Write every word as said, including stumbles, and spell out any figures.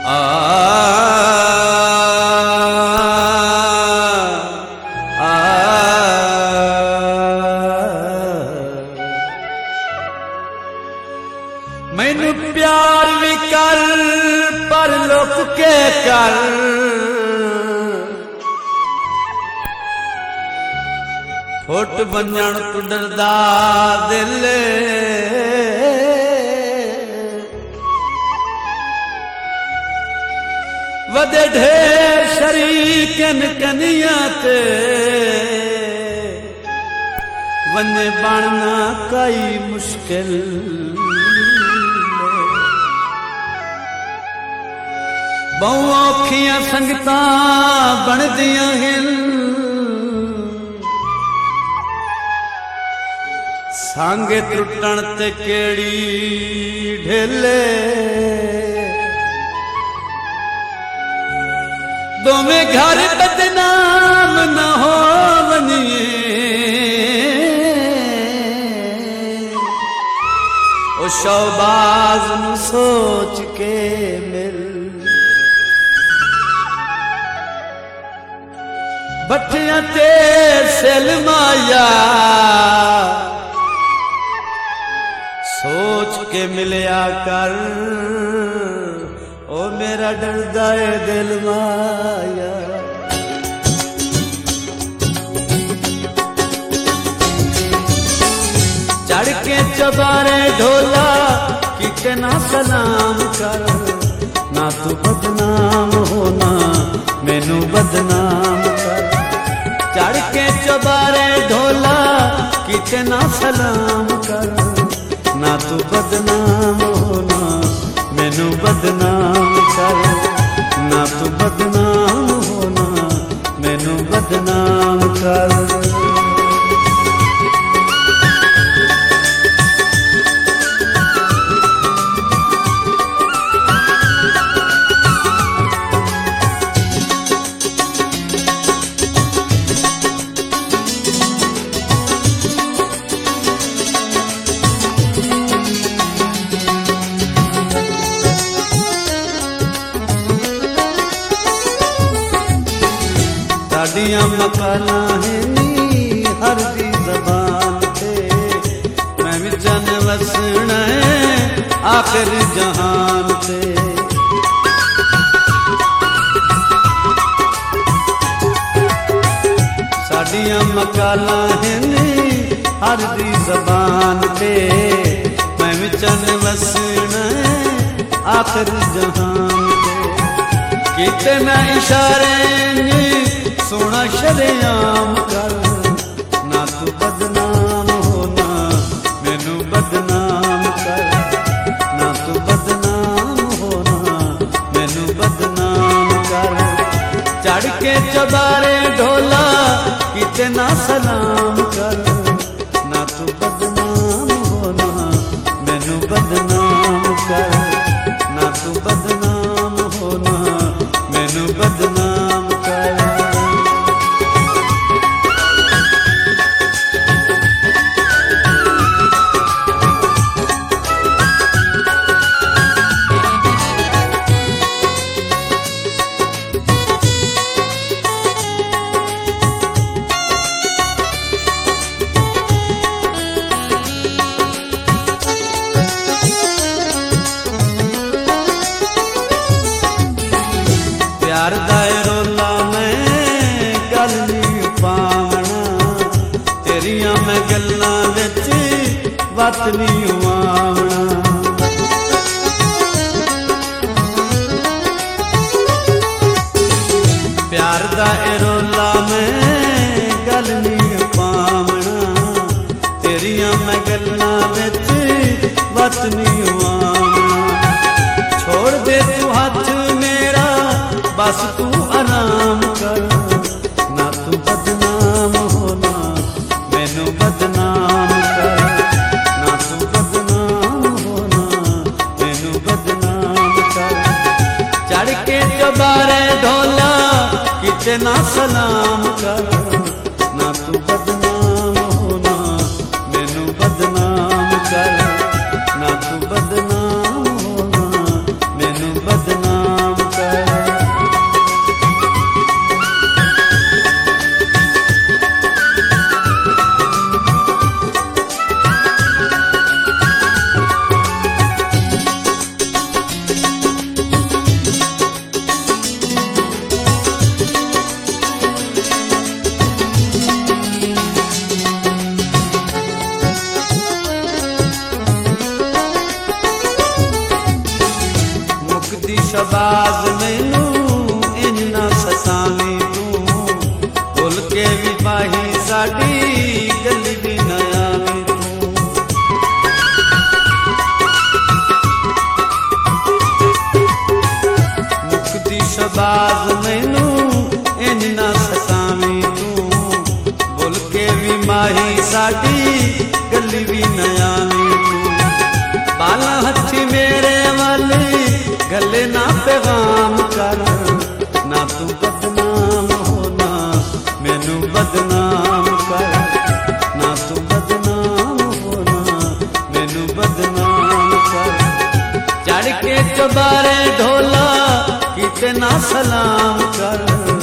आ मैनू प्यार भी कर पर लुक के कर, फुट वंजण तू डरदा दिल, वदे ढेर शरीकन कनिया ते, वने बनना कई मुश्किल। बहु औखियां संगतां बनदियां हिन, सांगे टुटण ते केड़ी ढेले, दोवें घर बदनाम न हो वनिए, ओ शौबाज नू सोच के मिल। बठियां ते सिल माया सोच के मिलया कर, ओ मेरा डरदा है दिल माया। चढ़ के चबारे ढोला किते ना सलाम कर, ना तू बदनाम होना मैनू बदनाम कर। चढ़ के चबारे ढोला किते ना सलाम कर, ना तू बदनाम होना मैनू बदनाम कर, ना तू बदनाम होना मैनू बदनाम कर। साडियां मकाना है नी हर दी ज़बान ते, मैं भी जन वसना है आखिर जहान ते। साडियां मकाना है नी हर दी ज़बान ते, मैं भी जन वसना है आखिर जहान ते। किते ना इशारे नी सोना शरेआम कर, ना तू बदनाम होना मैनू बदनाम कर, ना तू बदनाम होना मैनू बदनाम कर। चढ़ के चबारे ढोला किते ना सलाम कर, ना तू बदनाम होना मैनू बदनाम कर, ना तू बदनाम होना मैनू बदनाम कर। प्यार दा रोला मैं गल नहीं पावना, तेरियां मैं गल्लां विच वत नहीं आवना। प्यार दा रोला मैं गल नहीं पावना, तेरियां मैं गल्लां विच वत नहीं आवना। छोड़ दे तू हाथ मेरा बस तू आराम कर, ना तू बदनाम होना मैनू बदनाम कर, ना तू बदनाम होना मैनू बदनाम कर। चढ़ के चबारे ढोला किते ना सलाम कर, ना तू बदनाम होना मैनू बदनाम कर, ना तू बदनाम होना मैनू बदनाम शबाज मैनू इंज ना सतावी तू भुल के भी पाही साडी गली भी न आवी तू। मुकदी शबाज मैनू इंज ना सतावी तू भुल के भी माही साडी गली भी न आवी तू। बाला हथी मेरे वाली गले ना पैगाम कर ना तू बदनाम होना मैनू बदनाम कर ना तू बदनाम होना मैनू बदनाम कर। चढ़ के चबारे ढोला किते ना सलाम कर